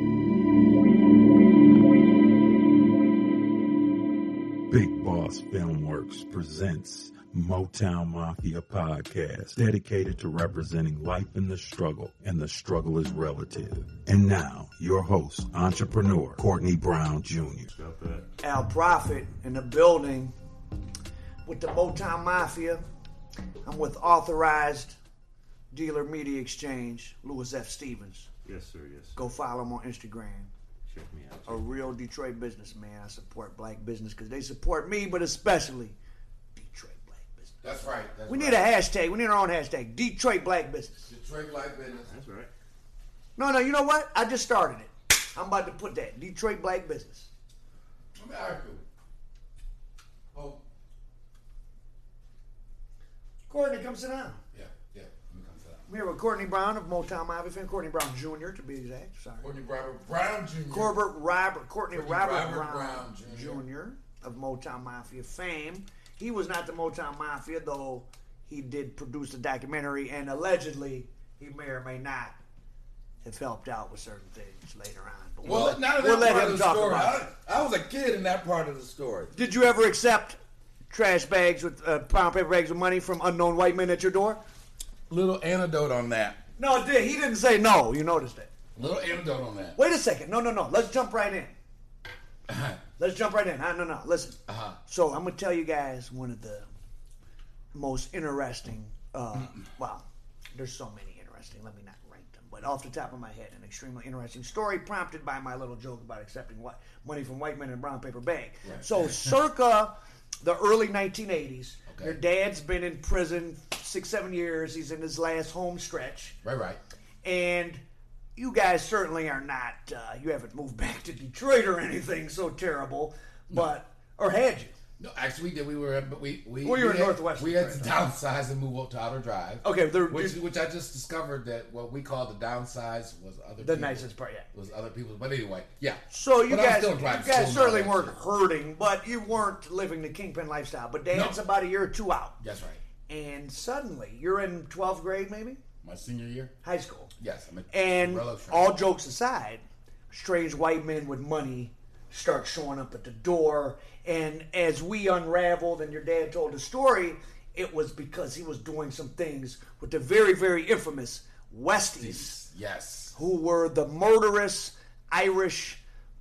Big Boss Filmworks presents Motown Mafia Podcast, dedicated to representing life in the struggle, and the struggle is relative. And now, your host, entrepreneur, Courtney Brown Jr. Al Prophet in the building with the Motown Mafia. I'm with Authorized Dealer Media Exchange, Louis F. Stevens. Yes, sir, yes. Go follow him on Instagram. Check me out. A real Detroit businessman. I support black business because they support me, but especially Detroit black business. That's right. We need a hashtag. We need our own hashtag. Detroit black business. Detroit black business. That's right. No, you know what? I just started it. I'm about to put that. Detroit black business. Let me ask you. Oh. Courtney, come sit down. Yeah. Let me come sit down. I'm here with Courtney Brown of Motown Mafia fame. Courtney Brown Jr. to be exact. Sorry. Courtney Brown Jr. Courtney Robert Brown Jr. of Motown Mafia fame. He was not the Motown Mafia, though he did produce a documentary, and allegedly he may or may not have helped out with certain things later on. But Well, none of that part of the story. I was a kid in that part of the story. Did you ever accept trash bags with brown paper bags with money from unknown white men at your door? Little anecdote on that. No, he didn't say no. You noticed it. Little anecdote on that. Wait a second. No. Let's jump right in. Let's jump right in. No. Listen. So I'm going to tell you guys one of the most interesting, well, there's so many interesting. Let me not rank them. But off the top of my head, an extremely interesting story prompted by my little joke about accepting money from white men in a brown paper bag. Right. So circa the early 1980s, okay. Your dad's been in prison 6-7 years. He's in his last home stretch. Right. And you guys certainly are not, you haven't moved back to Detroit or anything so terrible, but, or had you? No, actually we did. We were in Northwest. We had to downsize and move up to Outer Drive. Okay. Which I just discovered that what we call the downsize was the nicest part, yeah. Was other people's. But anyway, yeah. So you guys certainly weren't hurting, but you weren't living the kingpin lifestyle. But Dad's about a year or two out. That's right. And suddenly, you're in 12th grade maybe? My senior year? High school. Yes. And all jokes aside, strange white men with money start showing up at the door. And as we unraveled and your dad told the story, it was because he was doing some things with the very, very infamous Westies. Yes. Who were the murderous Irish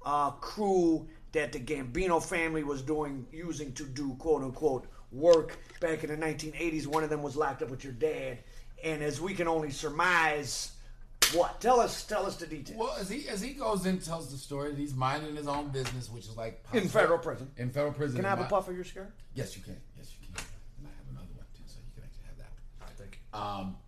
crew that the Gambino family was using to do quote-unquote work back in the 1980s. One of them was locked up with your dad. And as we can only surmise, what? Tell us the details. Well, as he goes in and tells the story, he's minding his own business, which is like in federal prison. In federal prison. Can I have a puff of your cigar? Yes, you can. And I have another one too, so you can actually have that one. All right, thank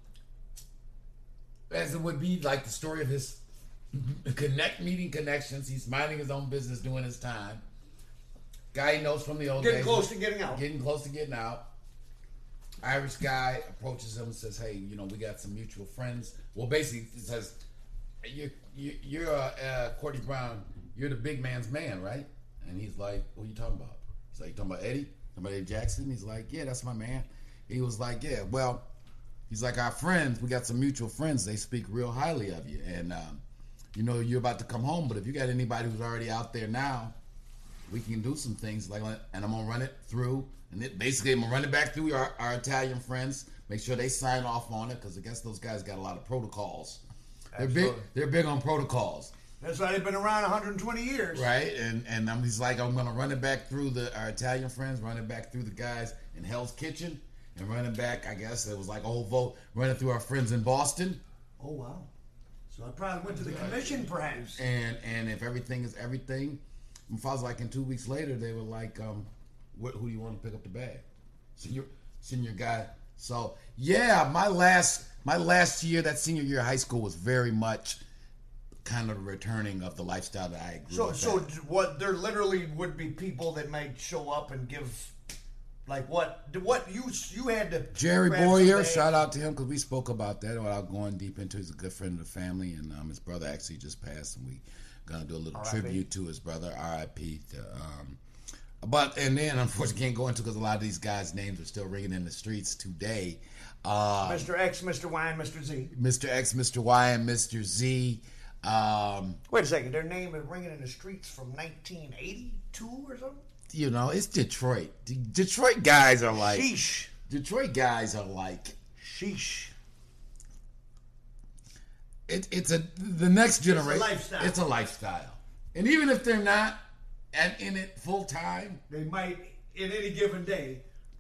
you. As it would be like the story of his meeting connections. He's minding his own business, doing his time. Guy he knows from the old days. Getting close to getting out. Irish guy approaches him and says, "Hey, we got some mutual friends." Well, basically, he says, "You're Courtney Brown. You're the big man's man, right?" And he's like, "What are you talking about?" He's like, "You talking about Eddie? Talking about Eddie Jackson?" He's like, "Yeah, that's my man." He was like, "Yeah, well," he's like, "Our friends. We got some mutual friends. They speak real highly of you, and you're about to come home. But if you got anybody who's already out there now, we can do some things and I'm gonna run it through." And basically, I'm going to run it back through our Italian friends, make sure they sign off on it, because I guess those guys got a lot of protocols. They're big on protocols. That's why they've been around 120 years. Right, and he's like, I'm going to run it back through our Italian friends, run it back through the guys in Hell's Kitchen, and run it back, I guess it was like a whole vote, run it through our friends in Boston. Oh, wow. So I probably went to the commission, perhaps. And if everything is everything, if I was like, in 2 weeks later, they were like, who do you want to pick up the bag? Senior guy. So yeah, my last year, that senior year of high school, was very much kind of the returning of the lifestyle that I grew up. So what? There literally would be people that might show up and give, like what you had to. Jerry Boyer, shout out to him, because we spoke about that without going deep into it. He's a good friend of the family, and his brother actually just passed, and we gonna do a little tribute to his brother, R.I.P. And then, unfortunately, can't go into, because a lot of these guys' names are still ringing in the streets today. Mr. X, Mr. Y, and Mr. Z. Mr. X, Mr. Y, and Mr. Z. Wait a second. Their name is ringing in the streets from 1982 or something? You know, it's Detroit. Detroit guys are like... Sheesh. Detroit guys are like... Sheesh. It's the next generation. lifestyle. It's a lifestyle. And even if they're not in it full time... They might, in any given day...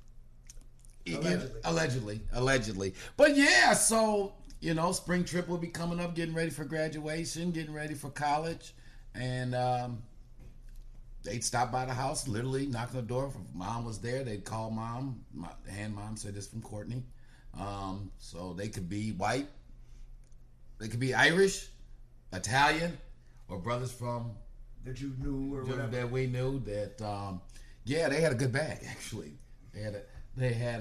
Allegedly. But yeah, so, you know, spring trip will be coming up, getting ready for graduation, getting ready for college. And they'd stop by the house, literally knock on the door. If mom was there, they'd call mom. Hand mom said this from Courtney. So they could be white. They could be Irish, Italian, or brothers from... That you knew or whatever. That we knew that, yeah, they had a good bag, actually. They had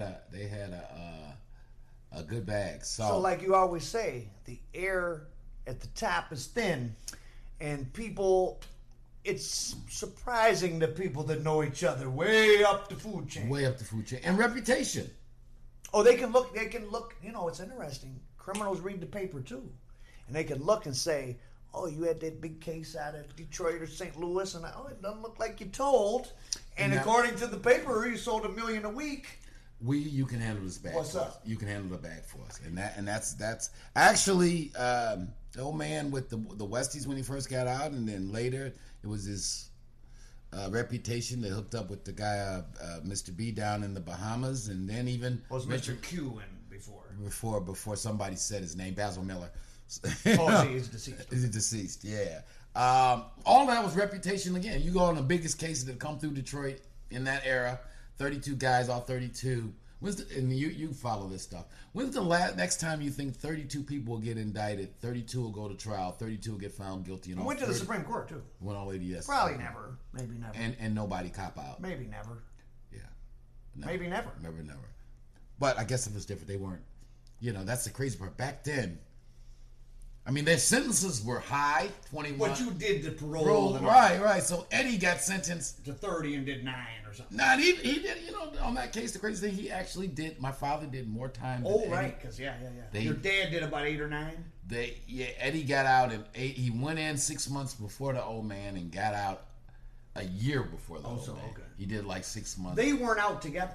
a good bag. So like you always say, the air at the top is thin, and people, it's surprising to people that know each other way up the food chain. Way up the food chain. And reputation. Oh, they can look, you know, it's interesting. Criminals read the paper too. And they can look and say, oh, you had that big case out of Detroit or St. Louis, and it doesn't look like you told. And according to the paper, you sold $1 million a week. You can handle this bag. What's for up? Us. You can handle the bag for us, and that's actually the old man with the Westies when he first got out, and then later it was his reputation that hooked up with the guy Mr. B down in the Bahamas, and then even Was Mr. Q in before somebody said his name, Basil Miller. Oh, see, he's deceased. He's deceased, yeah. All that was reputation again. You go on the biggest cases that come through Detroit in that era, 32 guys, all 32. And you follow this stuff. When's the next time you think 32 people will get indicted, 32 will go to trial, 32 will get found guilty? And went to the Supreme Court, too. Went all the way to yes. Probably never. Maybe never. And nobody cop out. Maybe never. Yeah. Maybe never. Never. But I guess it was different. They weren't, you know, that's the crazy part. Back then, I mean, their sentences were high, 21. What you did to parole. Right. So Eddie got sentenced to 30 and did 9 or something. Nah, he did, you know, on that case, the crazy thing, he actually did, my father did more time than Eddie. Right, because, yeah. Your dad did about 8 or 9? Eddie got out in 8, he went in 6 months before the old man and got out a year before the old man. Okay. He did like 6 months. They weren't out together?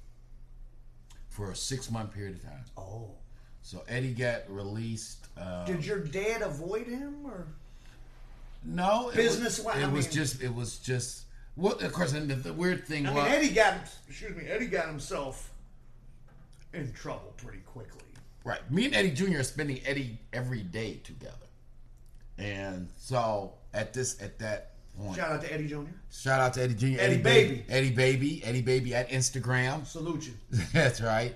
For a 6-month period of time. Oh. So Eddie got released. Did your dad avoid him, or? No. Business-wise? It was just, well, of course, and the weird thing was... Eddie got himself in trouble pretty quickly. Right. Me and Eddie Jr. are spending Eddie every day together. And so, at that point... Shout out to Eddie Jr. Shout out to Eddie Jr. Eddie Baby. Eddie Baby at Instagram. Salute you. That's right.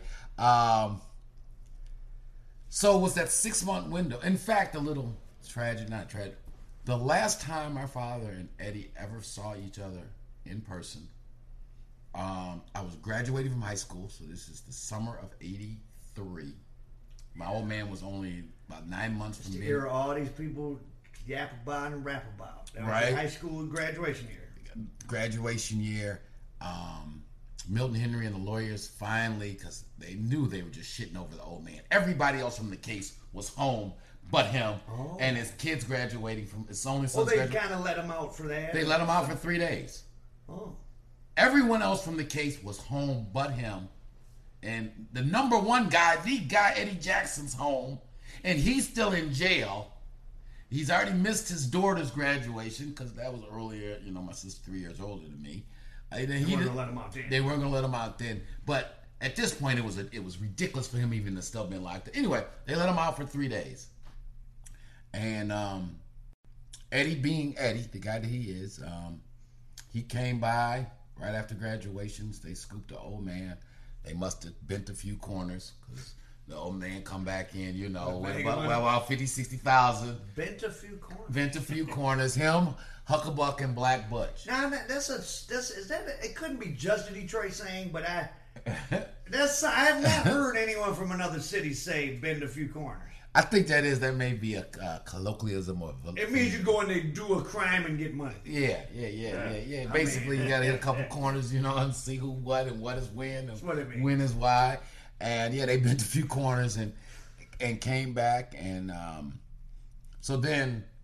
So it was that 6-month window. In fact, a little not tragic. The last time my father and Eddie ever saw each other in person, I was graduating from high school, so this is the summer of '83. My old man was only about 9 months from being... Hear all these people yap about and rap about. That was high school graduation year. Graduation year. Milton Henry and the lawyers finally, because they knew they were just shitting over the old man. Everybody else from the case was home but him, and his kids graduating from his only son. Well, they kind of let him out for that. They let him out for 3 days. Oh. Everyone else from the case was home but him. And the number one guy, the guy, Eddie Jackson's home, and he's still in jail. He's already missed his daughter's graduation because that was earlier. You know, my sister's 3 years older than me. They weren't going to let him out then. They weren't going to let him out then. But at this point, it was ridiculous for him even to still be locked up. Anyway, they let him out for 3 days. And Eddie being Eddie, the guy that he is, he came by right after graduations. They scooped the old man. They must have bent a few corners because the old man come back in, you know, with about 50, 60,000. Bent a few corners. Bent a few corners. Him, Huckabuck, and Black Butch. Now it couldn't be just a Detroit saying, but I have not heard anyone from another city say bend a few corners. I think that may be a colloquialism of. It means you go in there, do a crime, and get money. Yeah. Basically, you gotta hit a couple corners, you know, and see who, what, and what is when, and when is why. And yeah, they bent a few corners and came back, and so then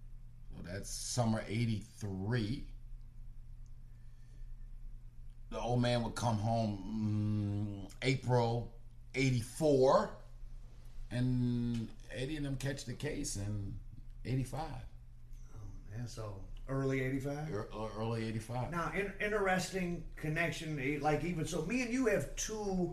That's summer 83. The old man would come home April 84. And Eddie and them catch the case in 85. Yeah, so early 85? Early 85. Now, interesting connection. Like, even so, me and you have two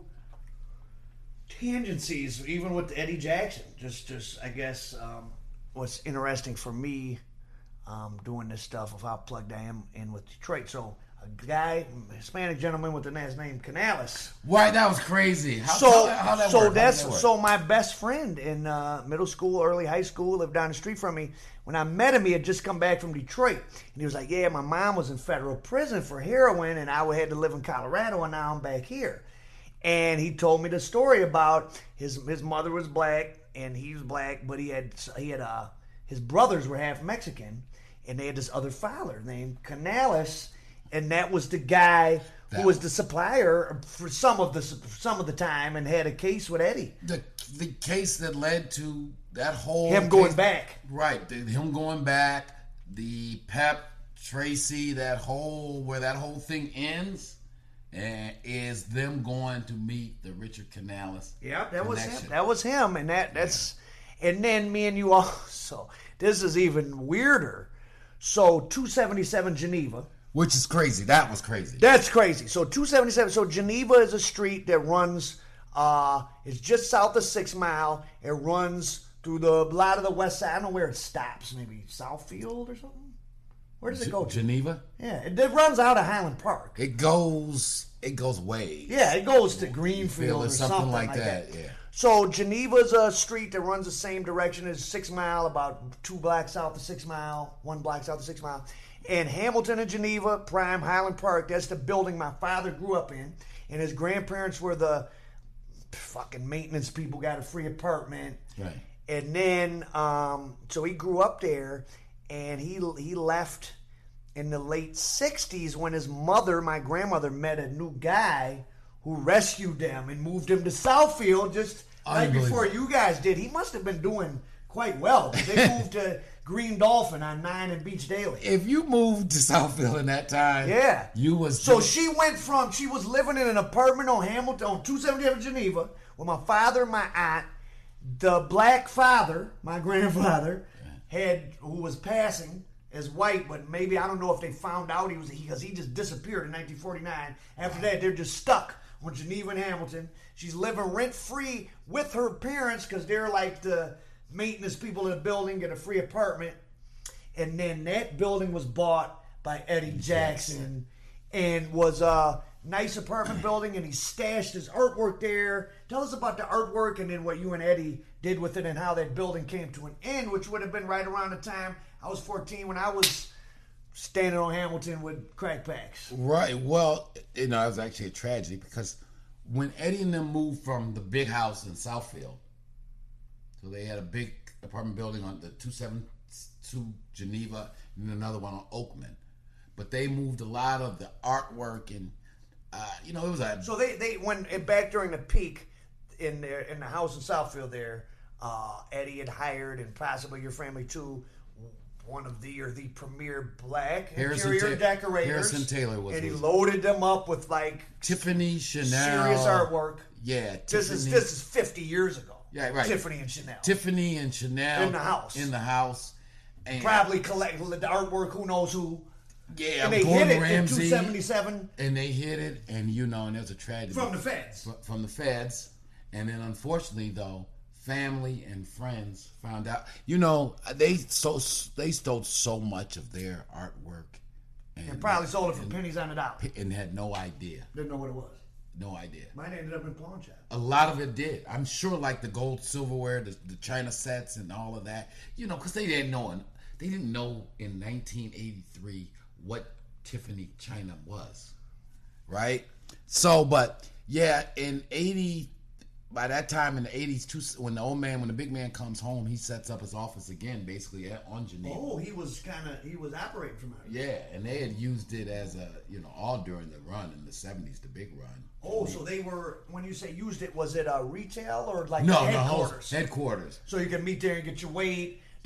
tangencies, even with Eddie Jackson. Just I guess, what's interesting for me doing this stuff of how plugged I am in with Detroit. So, a guy, Hispanic gentleman with the last name Canales. Right, that was crazy. How that work? So my best friend in middle school, early high school, lived down the street from me. When I met him, he had just come back from Detroit, and he was like, "Yeah, my mom was in federal prison for heroin, and I had to live in Colorado, and now I'm back here." And he told me the story about his mother was black, and he was black, but he had his brothers were half Mexican, and they had this other father named Canales. And that was the guy who was the supplier for some of the time, and had a case with Eddie. The case that led to that whole going back, right? Him going back, the Pep Tracy, where that whole thing ends, is them going to meet the Richard Canales. Yeah, that was him. That was him, and that's and then me and you also. This is even weirder. So 277 Geneva. Which is crazy. That was crazy. That's crazy. So 277. So Geneva is a street that runs. It's just south of 6 Mile. It runs through a lot of the west side. I don't know where it stops. Maybe Southfield or something. Where does it go to? Geneva. Yeah, it runs out of Highland Park. It goes way. Yeah, it goes to Greenfield or something like that. Yeah. So Geneva's a street that runs the same direction as 6 Mile, about 2 blocks south of 6 Mile, 1 block south of 6 Mile. And Hamilton and Geneva, Prime, Highland Park, that's the building my father grew up in. And his grandparents were the fucking maintenance people, got a free apartment. Right. And then, so he grew up there, and he left in the late 60s when his mother, my grandmother, met a new guy who rescued them and moved him to Southfield just right before you guys did. He must have been doing quite well. They moved to Green Dolphin on 9 and Beach Daily. If you moved to Southfield in that time, yeah, you was so she was living in an apartment on Hamilton on 277 Geneva with my father and my aunt. The black father, my grandfather, who was passing as white, but maybe I don't know if they found out because he just disappeared in 1949. After that, they're just stuck on Geneva and Hamilton. She's living rent free with her parents because they're like the maintenance people in the building, get a free apartment. And then that building was bought by Eddie Jackson and was a nice apartment building, and he stashed his artwork there. Tell us about the artwork and then what you and Eddie did with it and how that building came to an end, which would have been right around the time I was 14 when I was standing on Hamilton with crack packs. Right. Well, it was actually a tragedy because when Eddie and them moved from the big house in Southfield, so they had a big apartment building on the 272 Geneva and another one on Oakman. But they moved a lot of the artwork and, it was a... So they went back during the peak in the house in Southfield there, Eddie had hired, and possibly your family too, one of the premier black interior decorators. Harrison Taylor was. And he loaded them up with like Tiffany, Chanel, serious artwork. Yeah, this is 50 years ago. Yeah, right. Tiffany and Chanel in the house, and probably collecting the artwork. Who knows who? Yeah, and they Gordon hit it Ramsay, in 277, and they hit it, and and there's a tragedy from the feds. From the feds, and then unfortunately though, family and friends found out. They stole so much of their artwork, and probably sold it for pennies on the dollar, and had no idea. Didn't know what it was. No idea. Mine ended up in pawn shop. A lot of it did. I'm sure, like the gold, silverware, the China sets, and all of that. Because they didn't know. They didn't know in 1983 what Tiffany China was, right? So, but yeah, in 80. By that time in the 80s, when the big man comes home, he sets up his office again, basically on Geneva. Oh, he was operating from out here. Yeah, and they had used it as all during the run in the 70s, the big run. Oh, so they were, when you say used it, was it a retail or like no, headquarters? Headquarters. So you can meet there and get your weight.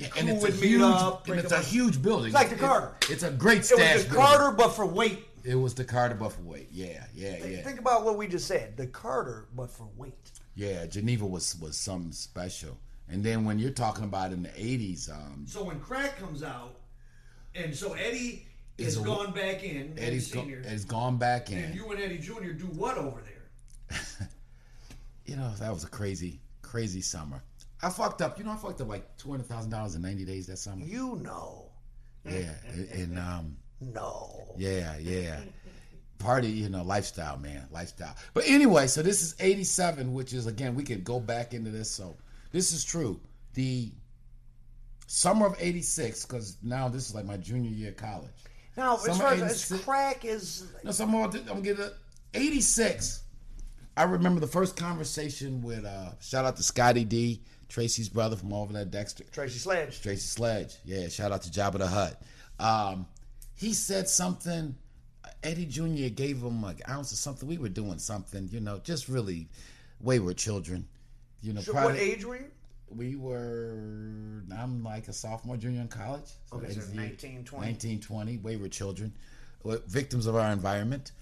and crew it's would a meet huge, up. and it's a huge building. It's like the Carter. It's a great It stash was the building. Carter, but for weight. It was the Carter, but for weight. Yeah. Think about what we just said. The Carter, but for weight. Yeah, Geneva was something special. And then when you're talking about in the 80s, So when crack comes out, and so Eddie Is has a- gone back in, Eddie Senior, Eddie's gone back in. and you and Eddie Junior do what over there? You know, that was a crazy summer. I fucked up. I fucked up like $200,000 in 90 days that summer. You know, Yeah, and no. yeah. Party, lifestyle, man, lifestyle. But anyway, so this is 87, which is, again, we could go back into this. So this is true. The summer of 86, because now this is like my junior year of college. Now, as Summer far as 86 crack is, No, so I'm gonna get it. 86. I remember the first conversation with shout out to Scotty D, Tracy's brother from over there, Dexter. Tracy Sledge. Tracy Sledge. Yeah, shout out to Jabba the Hutt. He said something. Eddie Jr. gave him an ounce of something. We were doing something, just really wayward children. So what age were you? We were, I'm like a sophomore, junior in college. Okay, so 19, 20. 19, 20, wayward children, victims of our environment.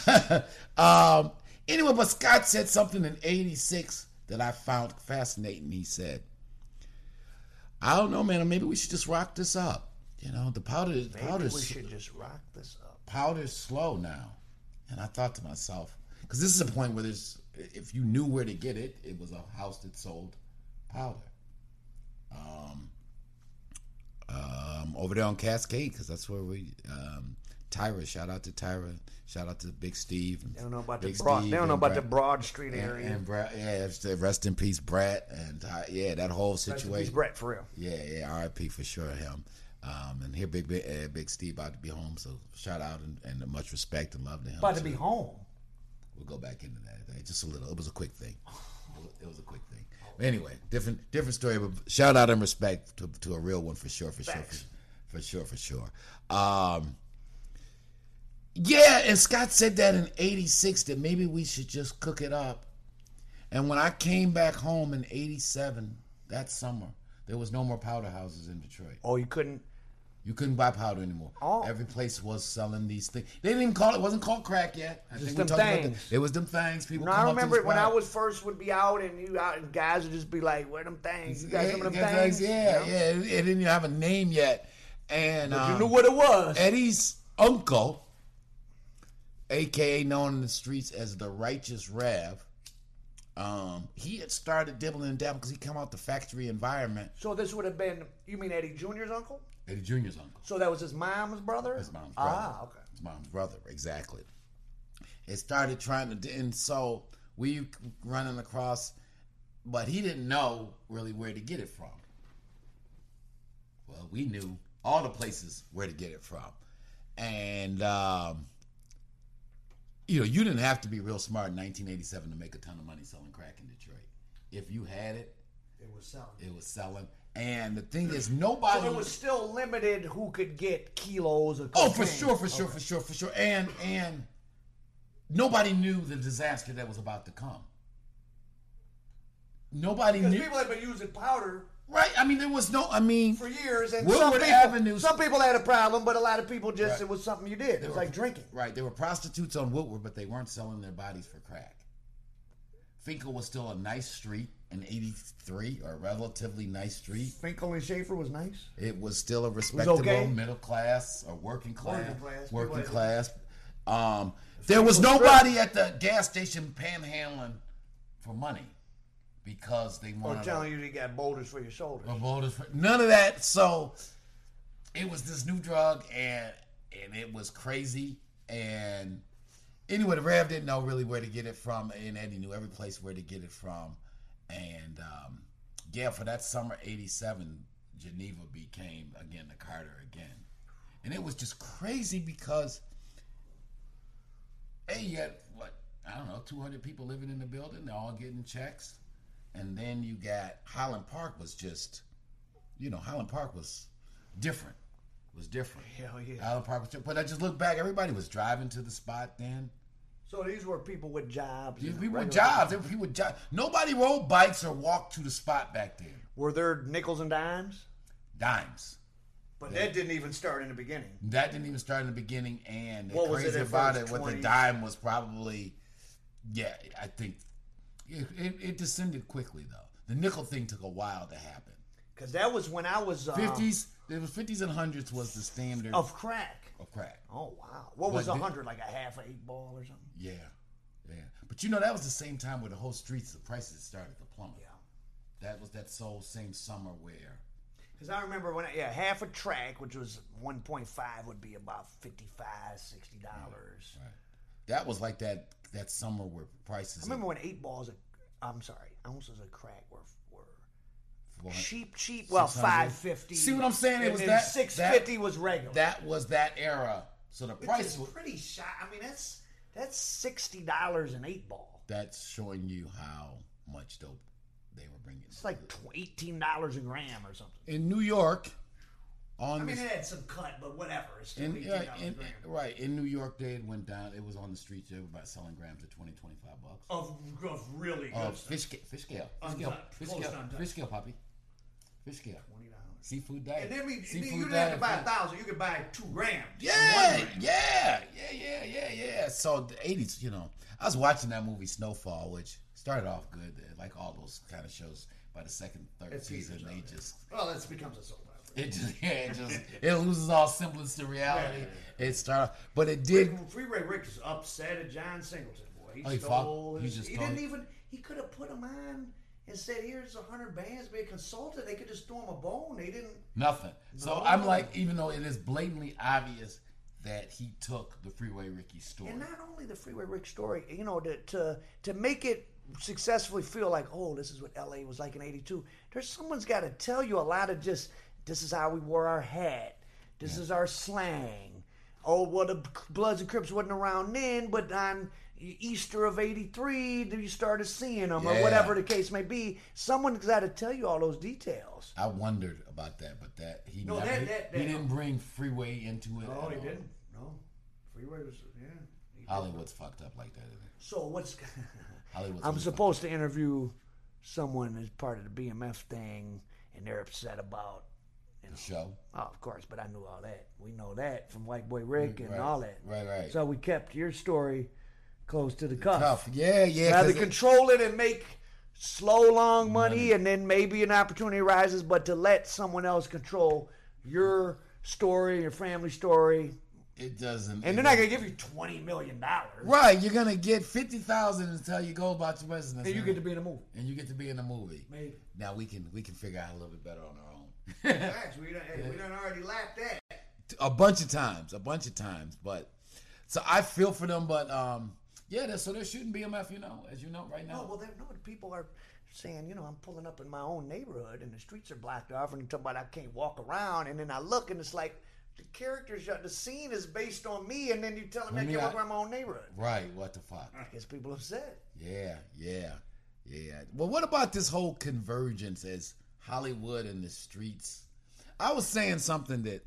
Anyway, but Scott said something in 86 that I found fascinating. He said, I don't know, man, maybe we should just rock this up. The Maybe we should just rock this up. powder's slow now. And I thought to myself, because this is a point where if you knew where to get it, it was a house that sold powder. Over there on Cascade, because that's where we, Tyra, shout out to Tyra, shout out to Big Steve. They don't know about Big the Broad. Steve They don't know and about the Brad- Broad Street area. And Brett, rest in peace, Brett, and that whole Rest in peace, situation. Brett, for real. Yeah, R.I.P. for sure, him. And here, Big Steve about to be home, so shout out and much respect and love to him. About to too. be home. We'll go back into that. Just a little. It was a quick thing. It was a quick thing. But anyway, different story. But shout out and respect to a real one for sure. Thanks. For sure. Yeah, and Scott said that in 86 that maybe we should just cook it up. And when I came back home in 87, that summer, there was no more powder houses in Detroit. Oh, you couldn't. You couldn't buy powder anymore. Oh. Every place was selling these things. They didn't even call it. Wasn't called crack yet. I Just think them we talked about things. that. It was them things. People. No, come I up to remember the it when I spot. was first would be out and guys would just be like, "Where them things? You got some of them Yeah, things?" Yeah. It didn't even have a name yet. And But you knew what it was. Eddie's uncle, a.k.a. known in the streets as the Righteous Rev, he had started dibbling and dabbling because he come out the factory environment. So this would have been, you mean Eddie Jr.'s uncle? Eddie Jr.'s uncle. So that was his mom's brother? His mom's brother. Ah, okay. His mom's brother, exactly. It started trying to, and so we running across, but he didn't know really where to get it from. Well, we knew all the places where to get it from. And, you didn't have to be real smart in 1987 to make a ton of money selling crack in Detroit. If you had it, It was selling. it was selling. And the thing is, nobody... So it was still limited who could get kilos of Oh, cocaine. for sure. And nobody knew the disaster that was about to come. Nobody Because knew. people had been using powder Right? I mean, there was no. for years, and Woodward Avenue- some people had a problem, but a lot of people just, Right. it was something you did. It was like drinking. Right. There were prostitutes on Woodward, but they weren't selling their bodies for crack. Finkel was still a nice street in 83, or a relatively nice street. Finkel and Schaefer was nice. It was still a respectable okay. middle class or working class. Working class. There was nobody at the gas station panhandling for money because they Or wanted telling you you got boulders for your shoulders. none of that. So it was this new drug, and it was crazy. And anyway, the Rev didn't know really where to get it from, and Eddie knew every place where to get it from. And for that summer '87, Geneva became again the Carter again, and it was just crazy because you had 200 people living in the building, they're all getting checks, and then you got Highland Park was just, Highland Park was different. It was different. Hell yeah. Highland Park was different. But I just look back, everybody was driving to the spot then. So these were people with jobs. and People with regular- jobs. There were people with jobs. Nobody rode bikes or walked to the spot back then. Were there nickels and dimes? dimes. But that didn't even start in the beginning. That didn't even start in the beginning, and What was crazy it at about first, it, what the 20s? dime was probably, I think it descended quickly though. The nickel thing took a while to happen. Because that was when I was... 50s, there was 50s and 100s was the standard Of crack. of crack. Oh, wow. What was But 100? Like a half an 8-ball or something? Yeah. But you know, that was the same time where the whole streets, the prices started to plummet. Yeah. That was that same summer where... Because I remember when, half a track, which was 1.5, would be about $55, $60. Right. That was like that summer where prices... I remember when 8 balls, ounces of crack were cheap. Well, 550. See what I'm saying? It And was then that 650 was regular. That was that era. So the price Which is was... pretty shot. I mean, that's $60 an 8 ball. That's showing you how much dope they were bringing. It's like $18 a gram or something. In New York, I mean, it had some cut, but whatever. It's still $18 a gram. right, in New York, they had went down. It was on the streets. They were about selling grams at $20, $25. Of really good stuff. Fish scale. Uncut. Close to untouched. Fish scale, Poppy. Fish scale. $20. Seafood diet. And then you Seafood didn't have to buy diet. 1,000. You could buy 2 grams. Yeah. So the 80s, I was watching that movie Snowfall, which started off good, like all those kind of shows. By the second, third season, they just... Well, that becomes a soap opera. It loses all semblance to reality. It started, but it did. Freeway Rick is upset at John Singleton, boy. He stole fought. his... He didn't even... He could have put him on and said, here's 100 bands, be a consultant. They could just throw him a bone. They didn't... Nothing. So I'm like, even though it is blatantly obvious that he took the Freeway Ricky story. And not only the Freeway Rick story, to make it successfully feel like, oh, this is what LA was like in '82. Someone's got to tell you a lot of just, this is how we wore our hat. This is our slang. Oh, well, the Bloods and Crips wasn't around then, but on Easter of '83, you started seeing them, or whatever the case may be. Someone's got to tell you all those details. I wondered about that, but he didn't bring Freeway into it. No, he didn't. No, Freeway was Hollywood's fucked up like that, isn't it? So what's? Hollywood's I'm supposed to interview someone as part of the BMF thing, and they're upset about the show. Oh, of course, but I knew all that. We know that from White Boy Rick and all that. Right. So we kept your story close to the cuff. Yeah. Rather control it and make slow, long money, and then maybe an opportunity arises, but to let someone else control your story, your family story. It doesn't. And they're not going to give you $20 million. Right. You're going to get $50,000 until you go about your business. And you get to be in a movie. And you get to be in a movie. Maybe. Now we can figure out a little bit better on our own. Facts. We done already lapped that. A bunch of times. But so I feel for them, but so they're shooting BMF, as you know right now. No, people are saying, I'm pulling up in my own neighborhood and the streets are blocked off, and they're talking about I can't walk around, and then I look and it's like the characters, the scene is based on me, and then you tell them I can't walk around my own neighborhood. Right, what the fuck? I guess people upset. Yeah. Well, what about this whole convergence as Hollywood and the streets? I was saying something that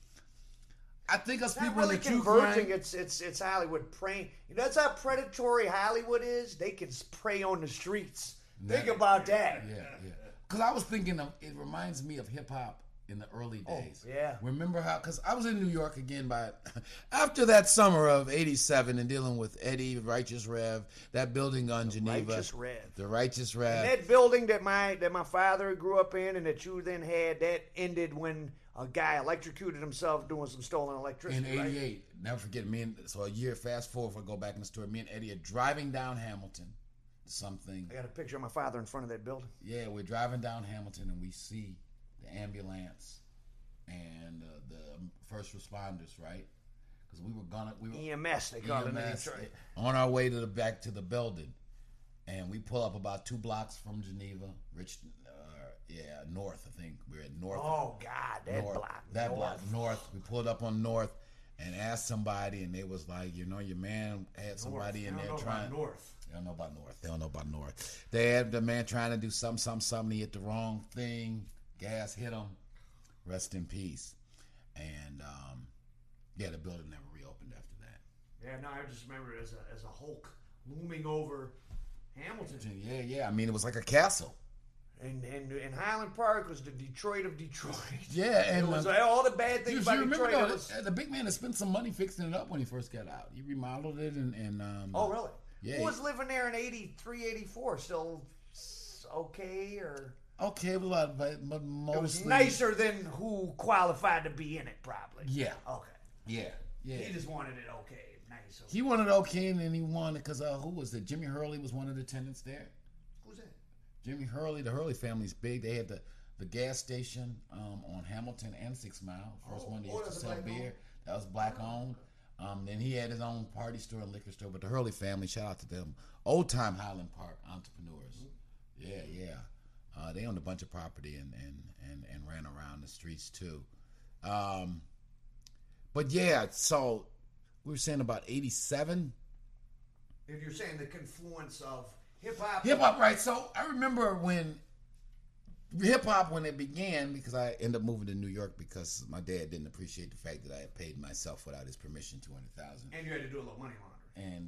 I think us people really in the true converging. crime, It's Hollywood preying. That's how predatory Hollywood is. They can prey on the streets. Think about that. Yeah. Because I was thinking it reminds me of hip hop in the early days. Oh, yeah. Remember how? Because I was in New York again after that summer of '87 and dealing with Eddie Righteous Rev, that building on Geneva, the Righteous Rev, and that building that my father grew up in, and that you then had, that ended when a guy electrocuted himself doing some stolen electricity. In '88. Right? Never forget so a year fast forward, if I go back in the story, me and Eddie are driving down Hamilton. Something. I got a picture of my father in front of that building. Yeah, we're driving down Hamilton and we see the ambulance and the first responders, right? Because we were EMS, they call it in Detroit. On our way back to the building, and we pull up about 2 blocks from Geneva, North. I think we're at North. Oh God, that block. North. We pulled up on North and asked somebody, and they was like, your man had somebody in there trying. North. They don't know about North. They had the man trying to do something. He hit the wrong thing. Gas hit him. Rest in peace. And the building never reopened after that. Yeah, no, I just remember it as a Hulk looming over Hamilton. Yeah. I mean, it was like a castle. And Highland Park was the Detroit of Detroit. Yeah, and it was all the bad things about remember Detroit. the big man had spent some money fixing it up when he first got out. He remodeled it and oh, really? Yeah. Who was living there in 83, 84? Still okay or? Okay, a lot, but mostly It was nicer than who qualified to be in it, probably. Yeah. Okay. Yeah. He just wanted it okay, nice. Okay. He wanted okay, and then he wanted because who was it? Jimmy Hurley was one of the tenants there. Who's that? Jimmy Hurley. The Hurley family's big. They had the gas station on Hamilton and 6 Mile. First one they used to sell beer. That was black owned. Then he had his own party store and liquor store. But the Hurley family, shout out to them, old time Highland Park entrepreneurs. Yeah. They owned a bunch of property and ran around the streets too. But yeah, so we were saying about 87. If you're saying the confluence of hip hop. Hip hop, right? So I remember when hip hop when it began, because I ended up moving to New York because my dad didn't appreciate the fact that I had paid myself without his permission $200,000. And you had to do a little money laundering. And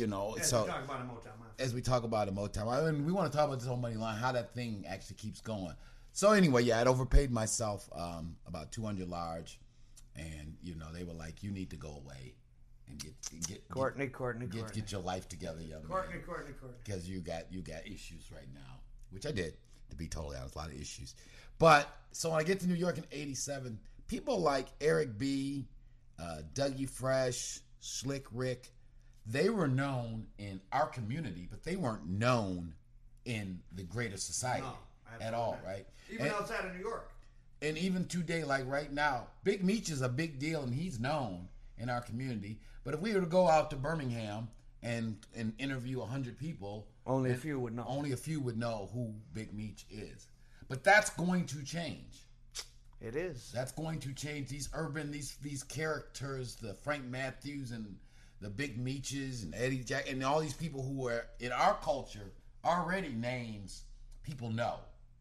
As we talk about in Motown, I mean, we want to talk about this whole money line, how that thing actually keeps going. So anyway, yeah, I'd overpaid myself about 200 large, and they were like, "You need to go away and get Courtney. Get your life together, young Courtney. because you got issues right now," which I did. To be totally honest, a lot of issues. But so when I get to New York in '87, people like Eric B, Dougie Fresh, Slick Rick. They were known in our community, but they weren't known in the greater society at all, right? Even outside of New York. And even today, like right now, Big Meech is a big deal, and he's known in our community. But if we were to go out to Birmingham and interview 100 people, only a few would know. Only a few would know who Big Meech is. But that's going to change. It is. That's going to change. These characters, the Frank Matthews and the Big Meeches and Eddie Jack and all these people who are in our culture already names people know.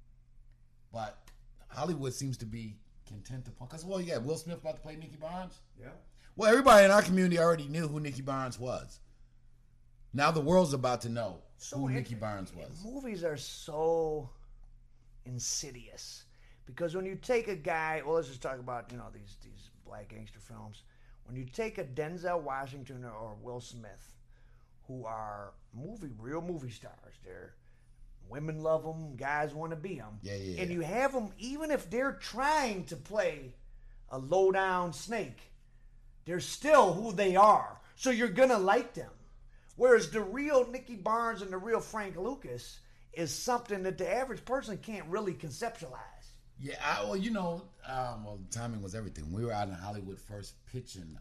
But Hollywood seems to be content upon, because you got Will Smith about to play Nicky Barnes. Yeah. Well, everybody in our community already knew who Nicky Barnes was. Now the world's about to know who Nicky Barnes was. Movies are so insidious because when you take a guy, let's just talk about these black gangster films. When you take a Denzel Washington or Will Smith, who are real movie stars, women love them, guys want to be them, and you have them, even if they're trying to play a low down snake, they're still who they are. So you're gonna like them. Whereas the real Nicky Barnes and the real Frank Lucas is something that the average person can't really conceptualize. Yeah, timing was everything. We were out in Hollywood first pitching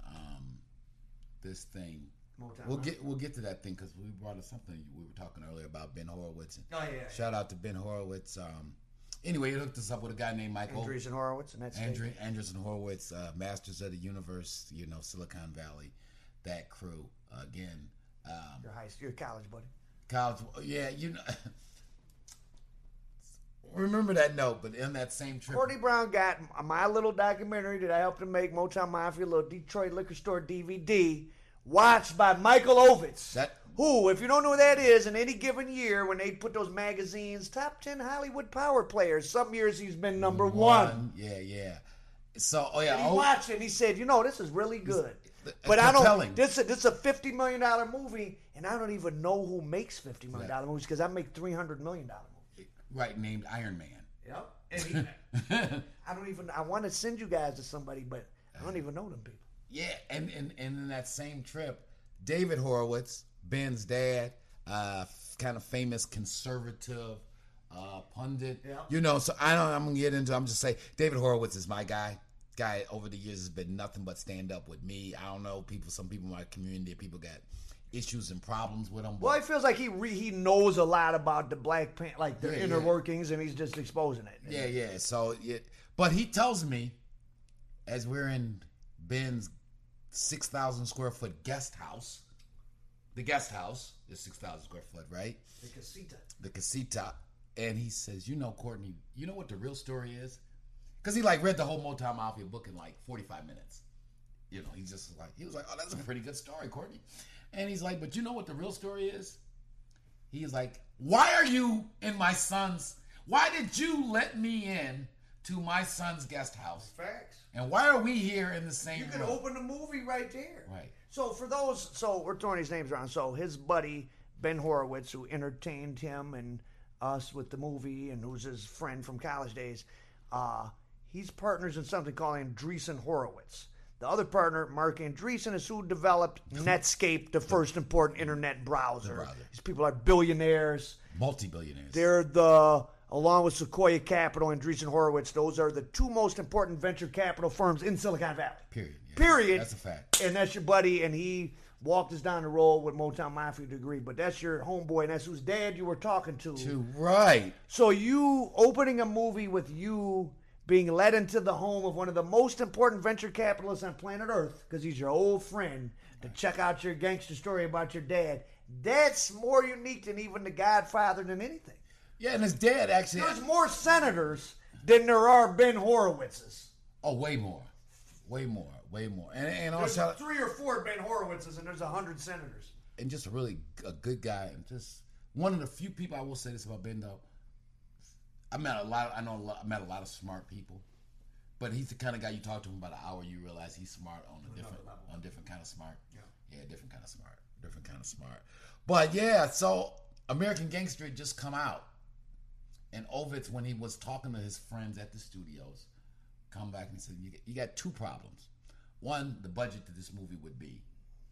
this thing. Motown, we'll get to that thing because we brought up something we were talking earlier about Ben Horowitz. Shout out to Ben Horowitz. Anyway, he hooked us up with a guy named Michael Andreessen Horowitz, and that's Andreessen Horowitz, Masters of the Universe, Silicon Valley, that crew again. Your college buddy. College, yeah, remember that note, but in that same trip, Courtney Brown got my little documentary that I helped him make, Motown Mafia, little Detroit liquor store DVD, watched by Michael Ovitz, who, if you don't know who that is, in any given year when they put those magazines, top 10 Hollywood power players, some years he's been number one. Yeah. So, and he watched it and he said, this is really good. But I don't. This is a $50 million movie, and I don't even know who makes $50 million movies because I make $300 million movies. Right, named Iron Man. Yep. And I want to send you guys to somebody, but I don't even know them people. Yeah, and in that same trip, David Horowitz, Ben's dad, kind of famous conservative pundit. Yeah. So I'm gonna get into. I'm just say David Horowitz is my guy. Guy over the years has been nothing but stand up with me. I don't know some people in my community, people got issues and problems with him. Well, it feels like he knows a lot about the Black Panther, like the inner workings, and he's just exposing it. Yeah. So, but he tells me, as we're in Ben's 6,000 square foot guest house, the guest house is 6,000 square foot, right? The casita. And he says, Courtney, you know what the real story is? Because he read the whole Motown Mafia book in 45 minutes. He's just he was like, oh, that's a pretty good story, Courtney. And he's like, but you know what the real story is? He's like, why are you in my son's Why did you let me in to my son's guest house? Facts. And why are we here in the same You room? could open the movie right there. Right. So we're throwing these names around. So his buddy Ben Horowitz, who entertained him and us with the movie, and who's his friend from college days, he's partners in something called Andreessen Horowitz. The other partner, Mark Andreessen, is who developed Netscape, the first important internet browser. These people are billionaires. Multi-billionaires. They're along with Sequoia Capital, Andreessen Horowitz, those are the two most important venture capital firms in Silicon Valley. Period. Yeah, Period. That's a fact. And that's your buddy, and he walked us down the road with Motown Mafia degree. But that's your homeboy, and that's whose dad you were talking to. Right. So you opening a movie with you being led into the home of one of the most important venture capitalists on planet Earth, because he's your old friend, to check out your gangster story about your dad, that's more unique than even The Godfather than anything. Yeah, and his dad actually... There's more senators than there are Ben Horowitzes. Oh, way more. Way more. Way more. And There's also... 3 or 4 Ben Horowitzes, and there's 100 senators. And just a good guy, and just one of the few people, I will say this about Ben, though. I met a lot of smart people, but he's the kind of guy you talk to him about an hour, you realize he's smart on a different kind of smart. Yeah, different kind of smart. But yeah, so American Gangster had just come out, and Ovitz, when he was talking to his friends at the studios, come back and said, "You got 2 problems. One, the budget that this movie would be.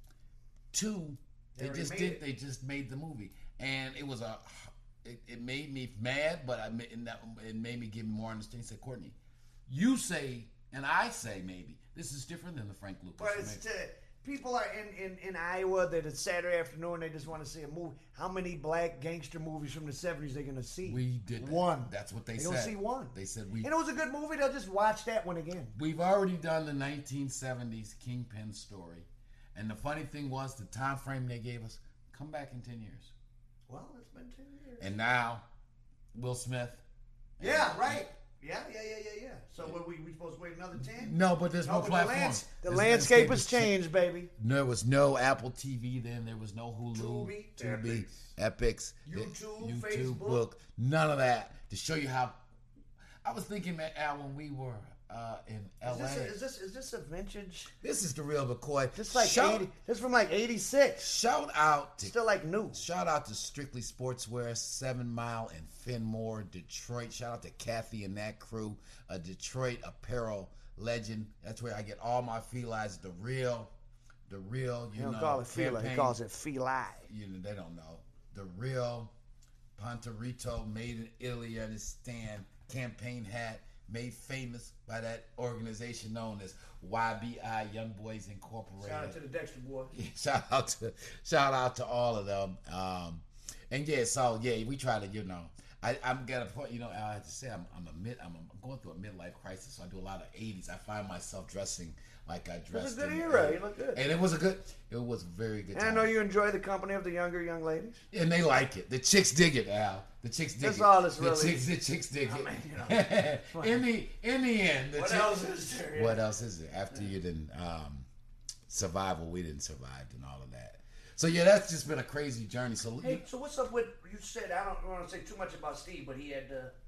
2, they just made the movie, and it was It made me mad, but it made me give me more understanding. He said, Courtney, you say, and I say maybe, this is different than the Frank Lucas. But it's people are in Iowa that it's Saturday afternoon, they just want to see a movie. How many black gangster movies from the 70s they going to see? We did one. That's what they said. They're going to see one. They said And it was a good movie. They'll just watch that one again. We've already done the 1970s Kingpin story. And the funny thing was, the time frame they gave us, come back in 10 years. Well, it's been 10 years. And now, Will Smith. Yeah, right. Yeah. So what, we supposed to wait another 10? No, but there's no platform. The landscape has changed, baby. There was no Apple TV then. There was no Hulu. Tubi, Epix. YouTube, Facebook. None of that. To show you how... I was thinking, man, Al, when we were in L.A. Is this a vintage? This is the real McCoy. This is from like 86. Shout out to... Still like new. Shout out to Strictly Sportswear, 7 Mile and Fenmore, Detroit. Shout out to Kathy and that crew, a Detroit apparel legend. That's where I get all my felines. The real, He don't call it fila. He calls it feli. They don't know. The real Pontorito, made in Italy, understand, campaign hat, made famous by that organization known as YBI, Young Boys Incorporated. Shout out to the Dexter boys. Yeah, shout out to all of them. And yeah, we try to, I'm got a point. I have to say I'm going through a midlife crisis. So I do a lot of 80s. I find myself dressing like I dressed. It was a good era. You look good. And it was a very good. And time. I know you enjoy the company of the younger young ladies. And they like it. The chicks dig it, Al. The chicks dig it. That's all it's really. The chicks dig it. In the end, what else is there? What else is there? After you didn't survival, we didn't survive, and all of that. So yeah, that's just been a crazy journey. So hey, so what's up with you said? I don't want to say too much about Steve, but he had.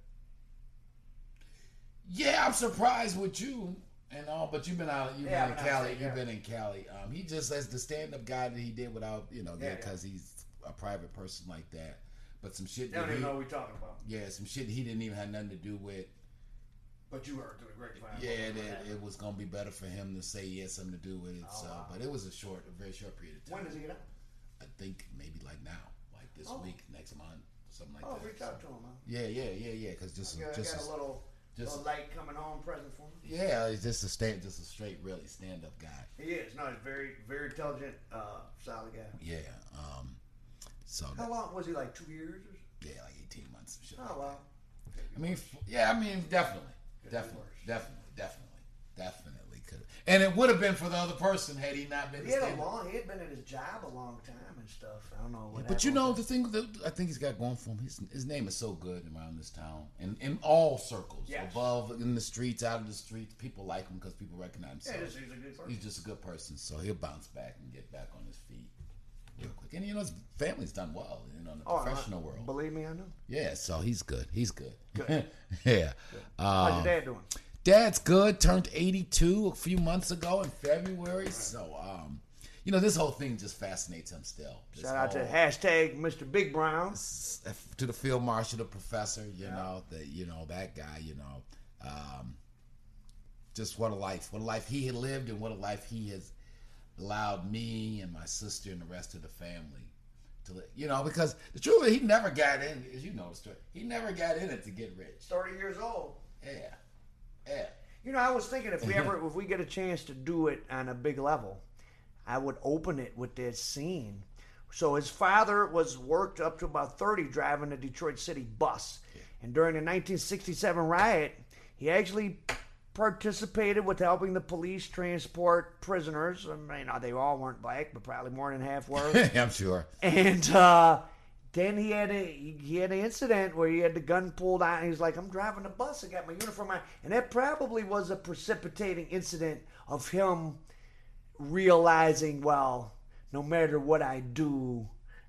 Yeah, I'm surprised with you and all, but you've been out. You've been in Cali. You've been in Cali. He just as the stand-up guy that he did without, because he's a private person like that. But some shit. I don't even know what we're talking about. Yeah, some shit he didn't even have nothing to do with. But you heard through the grapevine. Yeah, it was gonna be better for him to say he had something to do with it. Wow. But it was a very short period of time. When does he get out? I think maybe like now, like this week, next month, something like that. Oh, reach out to him, huh? Yeah. Because just got a little light coming home present for him. Yeah, he's just a straight, really stand-up guy. He is. No, he's very, very intelligent, solid guy. Yeah. So how long was he? Like 2 years? Or so? Yeah, like 18 months. Or oh wow. Definitely could have. And it would have been for the other person had he not been. He had been in his job a long time and stuff. I don't know what. But the thing that I think he's got going for him, his name is so good around this town, and in all circles, above, in the streets, out of the streets, people like him because people recognize him. Yeah, he's a good person. He's just a good person, so he'll bounce back and get back on his feet. real quick. And his family's done well, in the professional world. Believe me, I know. Yeah, so he's good. He's good. Good. Yeah. Good. How's your dad doing? Dad's good. Turned 82 a few months ago in February. So, this whole thing just fascinates him still. Shout out to hashtag Mr. Big Brown. To the field marshal, the professor, that guy, just what a life he had lived, and what a life he has allowed me and my sister and the rest of the family to live. Because the truth is, he never got in, as you know the story, he never got in it to get rich. 30 years old. Yeah. I was thinking if we get a chance to do it on a big level, I would open it with this scene. So his father was worked up to about 30 driving a Detroit City bus. Yeah. And during the 1967 riot, he actually participated with helping the police transport prisoners. They all weren't black, but probably more than half were. I'm sure. And then he had an incident where he had the gun pulled out, and he was like, I'm driving the bus, I got my uniform on. And that probably was a precipitating incident of him realizing, well, no matter what I do,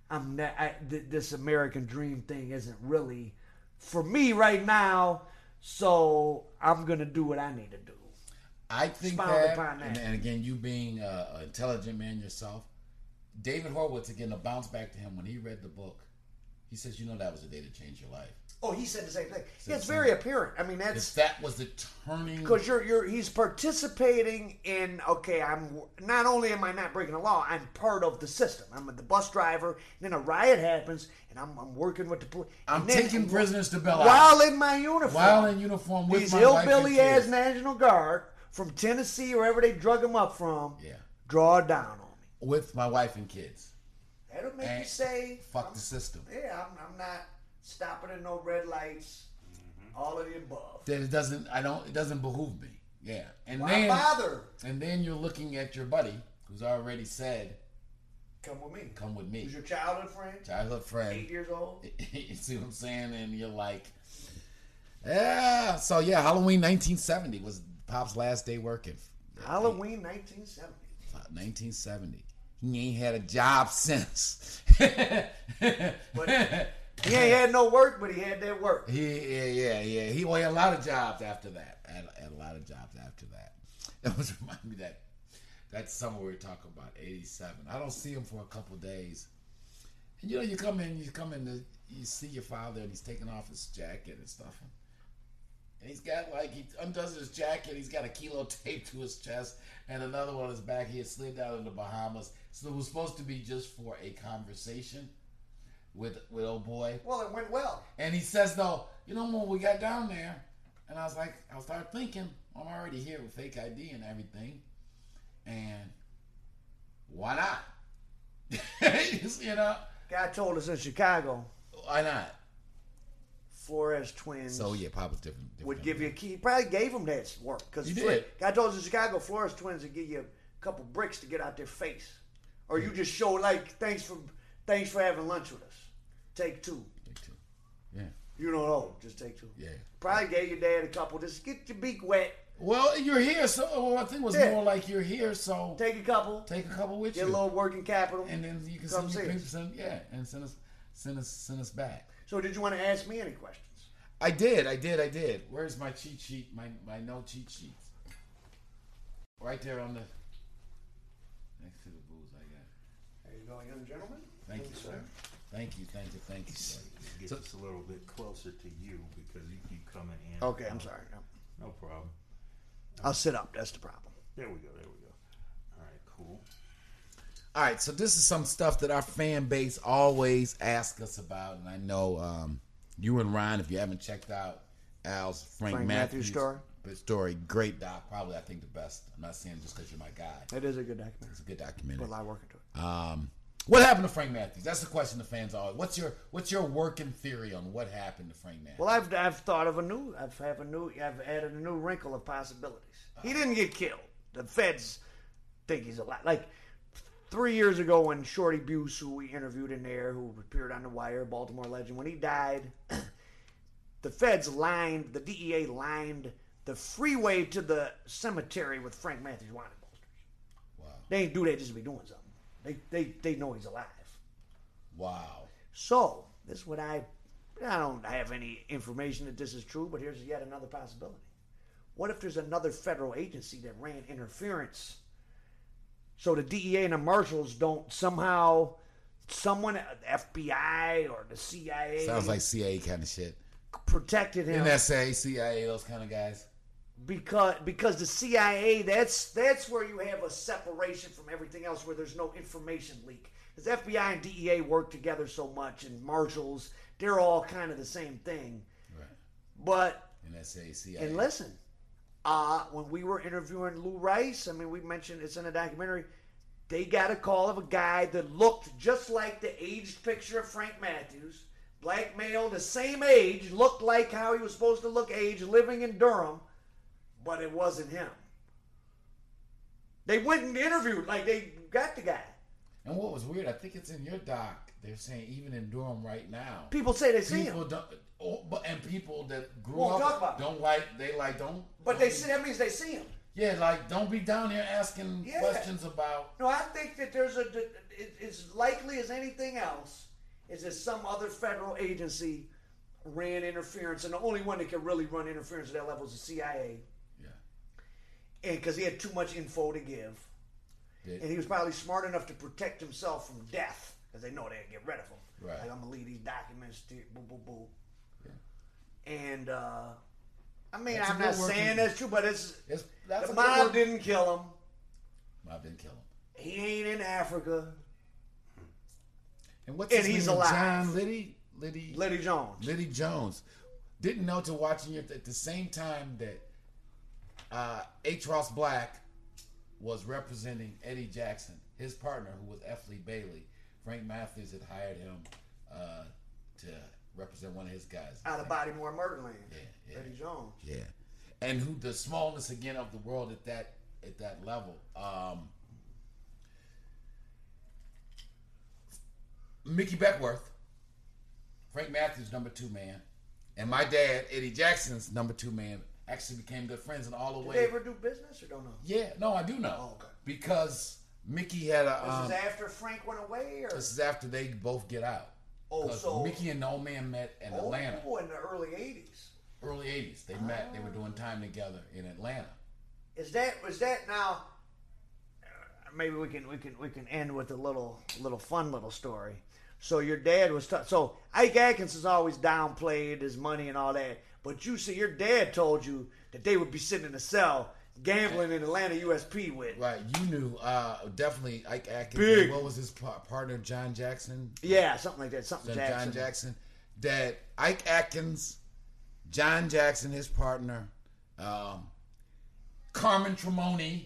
this American dream thing isn't really for me right now, so I'm going to do what I need to do. I think that. And again, you being an intelligent man yourself, David Horowitz, again, to bounce back to him, when he read the book, he says, that was the day to change your life. Oh, he said the same thing. Yeah, it's very apparent. That was the turning. Because he's participating in. Okay, I'm not only am I not breaking the law, I'm part of the system. I'm the bus driver. And then a riot happens, and I'm working with the police. I'm taking prisoners to Bel Air while in my uniform. While in uniform with these my wife and hillbilly ass kids. National Guard from Tennessee, wherever they drug him up from. Yeah. Draw down on me with my wife and kids. That'll make you say, "Fuck the system." Yeah, I'm not stopping at no red lights. All of the above. That it doesn't behoove me. Yeah. And why bother? And then you're looking at your buddy who's already said, Come with me. Come with me. Who's your childhood friend? Childhood friend. 8 years old. You see what I'm saying? And you're like, yeah. So yeah, Halloween 1970 was Pop's last day working. Halloween 1970. 1970. He ain't had a job since. But he ain't had no work, but he had that work. Yeah. He had a lot of jobs after that. Had a lot of jobs after that. That was remind me that summer we were talking about, 87. I don't see him for a couple days. And you come in, you see your father, and he's taking off his jacket and stuff. And he's got he undoes his jacket, he's got a kilo tape to his chest, and another one on his back. He had slid down in the Bahamas. So it was supposed to be just for a conversation with old boy. Well, it went well. And he says, though, when we got down there, and I was like, I started thinking, I'm already here with fake ID and everything, and why not? Guy told us in Chicago. Why not? Flores twins. So yeah, Pop was different would give you a key. He probably gave him that work because he did. Guy told us in Chicago, Flores twins would give you a couple bricks to get out their face, or you just show thanks for having lunch with us. Take two. Yeah. You don't know. Just take two. Yeah. Probably gave your dad a couple. Just get your beak wet. Well, you're here, so I think it was more like you're here, so take a couple with you. Get a little working capital, and then you can send us back. So, did you want to ask me any questions? I did. Where's my cheat sheet? My no cheat sheets. Right there on the next to the booze I got. There you go, young gentleman. Thank you, sir. Thank you, sir. Get us a little bit closer to you because you keep coming in. Okay, I'm sorry. No problem. I'll sit up. That's the problem. There we go. All right, cool. All right, so this is some stuff that our fan base always asks us about, and I know you and Ryan, if you haven't checked out Al's Frank Matthews story, great doc, probably I think the best. I'm not saying just because you're my guy. It is a good documentary. It's a good documentary. Put a lot of work into it. What happened to Frank Matthews? That's the question the fans always. What's your working theory on what happened to Frank Matthews? Well, I've thought of I've added a new wrinkle of possibilities. He didn't get killed. The feds think he's alive. Like 3 years ago when Shorty Buse, who we interviewed in there, who appeared on The Wire, Baltimore legend, when he died, the DEA lined the freeway to the cemetery with Frank Matthews wanted posters. Wow. They ain't do that just to be doing something. They know he's alive. Wow. So, this is what I don't have any information that this is true, but here's yet another possibility. What if there's another federal agency that ran interference so the DEA and the marshals don't somehow, someone, the FBI or the CIA. Sounds like CIA kind of shit. Protected him. NSA, CIA, those kind of guys. Because the CIA, that's where you have a separation from everything else, where there's no information leak. Because FBI and DEA work together so much, and marshals, they're all kind of the same thing. Right. But NSA, CIA. and listen, when we were interviewing Lou Rice, I mean, we mentioned it's in a documentary. They got a call of a guy that looked just like the aged picture of Frank Matthews, black male, the same age, looked like how he was supposed to look aged, living in Durham, but it wasn't him. They went and interviewed, like they got the guy. And what was weird, I think it's in your doc. They're saying even in Durham right now, People say they see people him, don't, and people that grew Won't talk about up it. don't like. They like don't. but they see that means they see him. Yeah, like don't be down here asking Yeah. questions about. No, I think that it's likely as anything else is that some other federal agency ran interference, and the only one that can really run interference at that level is the CIA. Yeah. And because he had too much info to give, and he was probably smart enough to protect himself from death, because they know they'd get rid of him. Right. Like, I'm gonna leave these documents to boo boo boo. Yeah. And I mean, That's a I'm good not working- saying that's true, but That's the a good mob word. didn't kill him. Mob didn't kill him. He ain't in Africa. And what's And his he's name? alive. John Liddy Jones. Liddy Jones. Didn't know till watching it at the same time that H. Ross Black was representing Eddie Jackson, his partner, who was F. Lee Bailey. Frank Matthews had hired him to represent one of his guys. Out of Bodymore Murderland. Yeah. Eddie Jones. Yeah, and who the smallness again of the world at that level. Mickey Beckworth, Frank Matthews' #2 man, and my dad Eddie Jackson's #2 man actually became good friends in all the Did way. they ever do business or don't know? Yeah, no, I do know. Oh, okay. Because Mickey had a. This is after Frank went away, or This is after they both get out. Oh, 'Cause so- Mickey and the old man met in Atlanta, in the early '80s. early '80s. They met. They were doing time together in Atlanta. Was that now? Maybe we can end with a little fun little story. So your dad was so Ike Atkins has always downplayed his money and all that, but you see, your dad told you that they would be sitting in a cell gambling in Atlanta USP with. Right, you knew definitely Ike Atkins. Big. What was his partner, John Jackson? Yeah, something like that. Something John Jackson. Jackson. That Ike Atkins, John Jackson, his partner, Carmen Tremonti,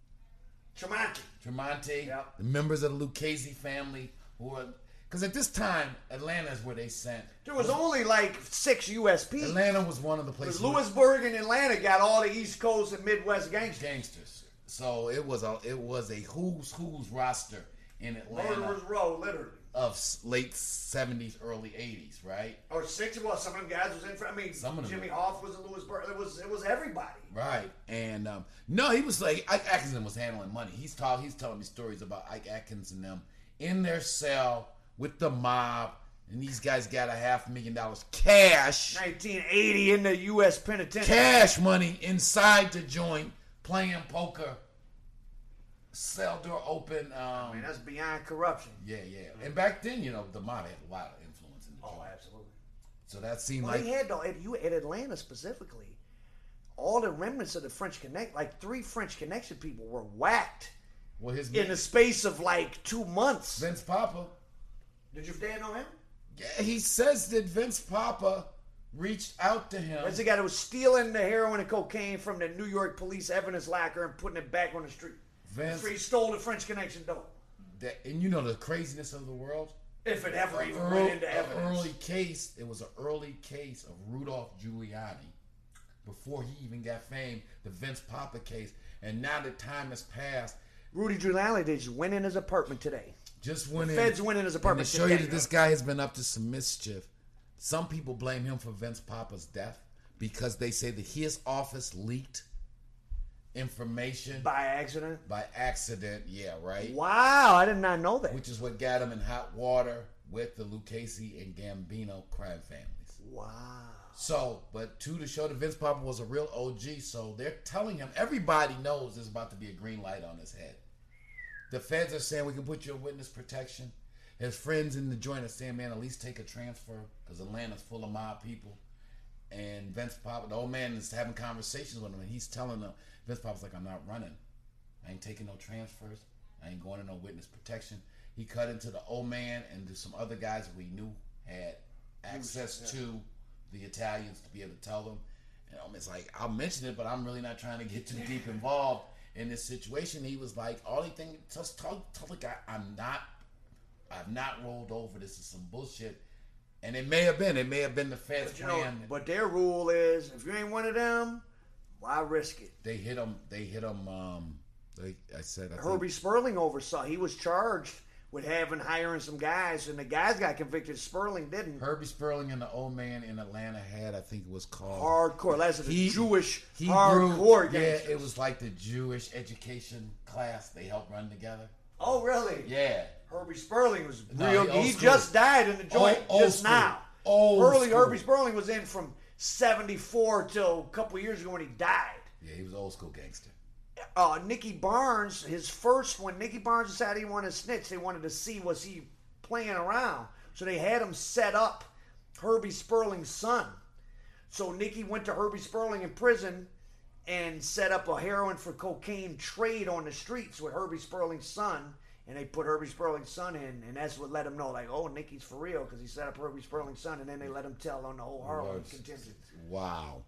Yep. the members of the Lucchese family, who were, because at this time Atlanta is where they sent. There was only like 6 USP. Atlanta was one of the places. Lewisburg and Atlanta got all the East Coast and Midwest gangsters. So it was a who's roster in Atlanta Murderers Row, literally. of late '70s, early '80s, right? Or 6. Well, some of them guys was in. I mean, Some of them Jimmy were. Hoff was in Lewisburg. It was everybody. Right, and no, he was like Ike Atkins was handling money. He's telling me stories about Ike Atkins and them in their cell with the mob, and these guys got $500,000 cash, 1980 in the U.S. penitentiary. cash money inside the joint, playing poker, cell door open. I mean, that's beyond corruption. Yeah. And back then, the mob had a lot of influence in the joint. Oh, absolutely. So that seemed Well, like they had at Atlanta specifically, all the remnants of the French Connect, like 3 French Connection people were whacked his in the space of like 2 months. Vince Papa. Did your dad know him? Yeah, he says that Vince Papa reached out to him. That's the guy that was stealing the heroin and cocaine from the New York police evidence locker and putting it back on the street. Vince, He stole the French Connection dope. and you know the craziness of the world. If it ever even went into It was an early case of Rudolph Giuliani before he even got fame. The Vince Papa case, and now that time has passed. Rudy Giuliani, they just went in his apartment today. Just went in. Feds went in his apartment And to show today. you that this guy has been up to some mischief. Some people blame him for Vince Papa's death because they say that his office leaked information By accident? by accident. Yeah, right. Wow, I did not know that. Which is what got him in hot water with the Lucchese and Gambino crime families. Wow. So, but to show that Vince Papa was a real OG, so they're telling him, everybody knows there's about to be a green light on his head. The feds are saying we can put you in witness protection. His friends in the joint are saying, man, at least take a transfer because Atlanta's full of mob people. And Vince Papa, the old man, is having conversations with him, and he's telling them, Vince Papa's like, I'm not running. I ain't taking no transfers. I ain't going to no witness protection. He cut into the old man and to some other guys that we knew had access to the Italians to be able to tell them. And it's like, I'll mention it, but I'm really not trying to get too deep involved in this situation. He was like, all he thing, just tell the guy, I've not rolled over. This is some bullshit. And it may have been the feds plan. But their rule is, if you ain't one of them, why risk it? They hit him. Herbie Sperling oversaw. He was charged with hiring some guys, and the guys got convicted. Sperling didn't. Herbie Sperling and the old man in Atlanta had, I think it was called Hardcore. That's the Jewish Hebrew, hardcore gangsters. Yeah, it was like the Jewish education class they helped run together. Oh, really? Yeah. Herbie Sperling was No, real. He school. just died in the joint just school. now. Herbie Sperling was in from 74 till a couple years ago when he died. Yeah, he was old school gangster. Nicky Barnes, his first one, Nicky Barnes decided he wanted to snitch. They wanted to see was he playing around. So they had him set up Herbie Sperling's son. So Nicky went to Herbie Sperling in prison and set up a heroin for cocaine trade on the streets with Herbie Sperling's son. And they put Herbie Sperling's son in, and that's what let him know, like, oh, Nicky's for real, because he set up Herbie Sperling's son, and then they let him tell on the whole Harlem contingent. Wow.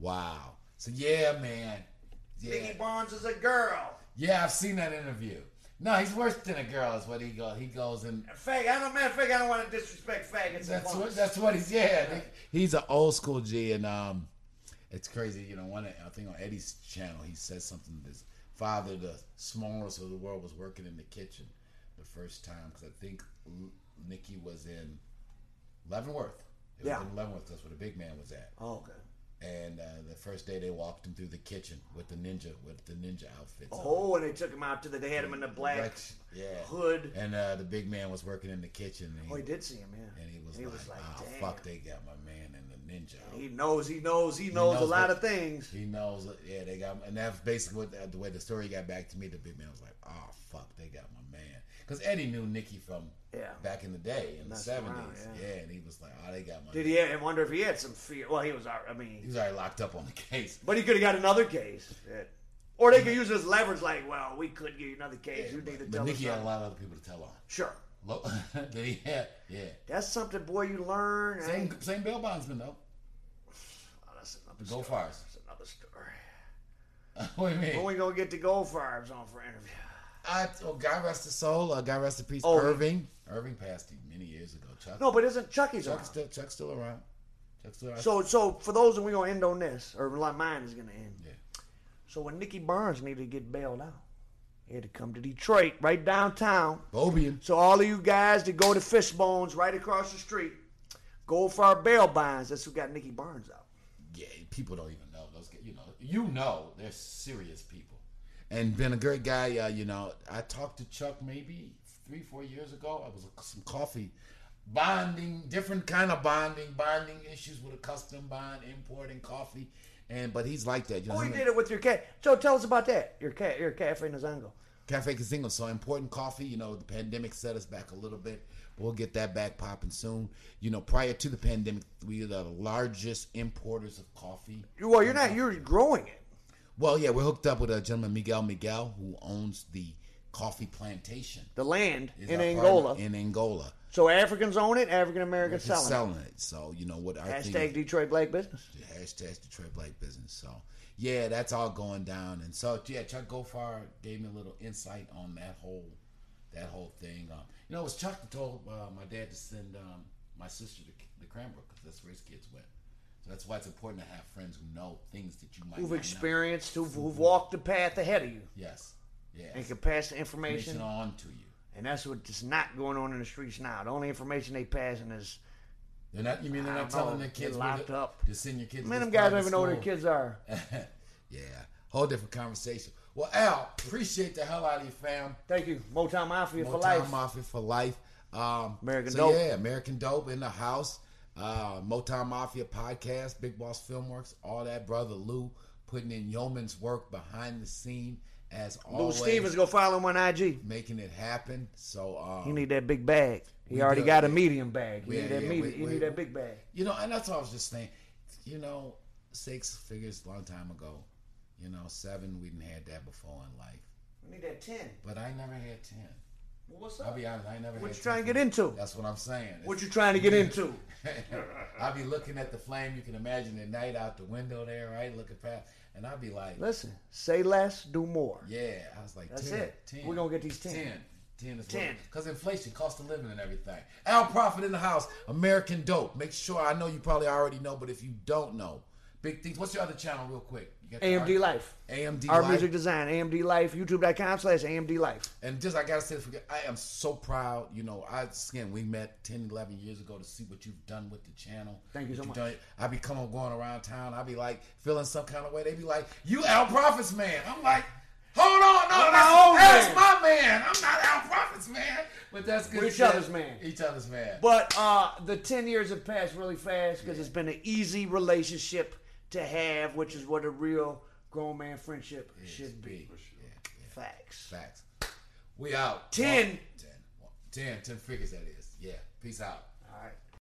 So, yeah, man. Yeah. Nicky Barnes is a girl. Yeah, I've seen that interview. No, he's worse than a girl is what he goes. He goes and... Fag, I don't want to disrespect faggots. That's what he's... Yeah, he's an old school G, and it's crazy. You know, I think on Eddie's channel, he says something this... Father, the smallest of the world, was working in the kitchen the first time because I think Nicky was in Leavenworth. It was in Leavenworth. That's where the big man was at. Oh, okay. And the first day they walked him through the kitchen with the ninja outfits. Oh, and they took him out they had him in the black hood. And the big man was working in the kitchen. And he did see him, yeah. And he was like, oh, damn. Fuck, they got my man in the ninja. He knows a lot of things. He knows, yeah, they got, and that's basically what the way the story got back to me. The big man was like, oh, fuck, they got my man. Because Eddie knew Nicky from back in the day, in the 70s. Yeah, and he was like, oh, they got my man. Did he? I wonder if he had some fear. Well, he was already locked up on the case. But he could have got another case. Or they could use this leverage like, well, we could give you another case. You need to tell us. But Nicky had a lot of other people to tell on. Sure. Yeah. That's something, boy, you learn. Same bail bondsman, though. Oh, that's another story. Goldfarb. That's another story. What do you mean? When we gonna get the Goldfarbs on for interview? God rest his soul. God rest in peace. Irving. Irving passed many years ago. Chuck. No, but isn't Chucky's around? Chuck's still around. So for those, and we're gonna end on this, or mine is gonna end. Yeah. So when Nicky Barnes needed to get bailed out, he had to come to Detroit, right downtown. Bobian. So all of you guys that go to Fishbones right across the street, Goldfarb bail bonds. That's who got Nicky Barnes out. Yeah, people don't even know those. You know, they're serious people, and been a great guy. I talked to Chuck maybe 3-4 years ago. I was some coffee bonding, different kind of bonding issues with a custom bond, importing coffee, but he's like that. He did it with your cat. So tell us about that. Your Cafe Nzango. Cafe Nzango. So important coffee. The pandemic set us back a little bit. We'll get that back popping soon. Prior to the pandemic, we are the largest importers of coffee. Well, you're not. You're growing it. Well, yeah, we're hooked up with a gentleman, Miguel, who owns the coffee plantation. The land in Angola. In Angola. So Africans own it, African Americans selling it. So, what I think. Detroit Black Business. Hashtag Detroit Black Business. So, yeah, that's all going down. And so, yeah, Chuck Goldfarb gave me a little insight on that whole thing. It was Chuck that told my dad to send my sister to Cranbrook because that's where his kids went. So that's why it's important to have friends who know things that you might not know. Who've experienced, who've walked the path ahead of you. Yes. And can pass the information on to you. And that's what's not going on in the streets now. The only information they passing is they're not. You mean they're not telling their kids locked up to send your kids? Man, them guys don't even know who their kids are. Yeah, whole different conversation. Well, Al, appreciate the hell out of you, fam. Thank you, Motown Mafia for life. Motown Mafia for life. American Dope. Yeah, American Dope in the house. Motown Mafia podcast, Big Boss Filmworks, all that. Brother Lou putting in yeoman's work behind the scene as Lou always. Stevens, go follow him on IG. Making it happen. So He need that big bag. He already got a medium bag. He need that medium. He need that big bag. You know, and that's what I was just saying. You know, 6 figures a long time ago. You know, 7 we didn't had that before in life. We need that 10. But I never had 10. Well, what's up? I'll be honest, I never What had you trying 10. to get into? That's what I'm saying. What you trying to get into? I'll be looking at the flame. You can imagine at night out the window there, right? Looking past. And I'll be like, Listen, say less, do more. yeah. I was like, That's 10. it. 10. We're going to get these 10. 10 is 10. Because inflation, cost of living and everything. Al Prophet in the house, American Dope. Make sure, I know you probably already know, but if you don't know, big things. What's your other channel real quick? You got AMD Life. AMD Our Life. music design, AMD Life, youtube.com/AMD Life. And just, I got to say, I am so proud. You know, again, we met 10, 11 years ago to see what you've done with the channel. Thank you so much. I be going around town. I be like, feeling some kind of way. They be like, you Al Prophet's man. I'm like, hold on. No, that's my man. I'm not Al Prophet's man. But that's good. We're each other's man. Each other's man. But the 10 years have passed really fast because it's been an easy relationship to have, which is what a real grown man friendship should be. Yeah. Facts. We out. 10. 10 figures, that is. Yeah. Peace out. All right.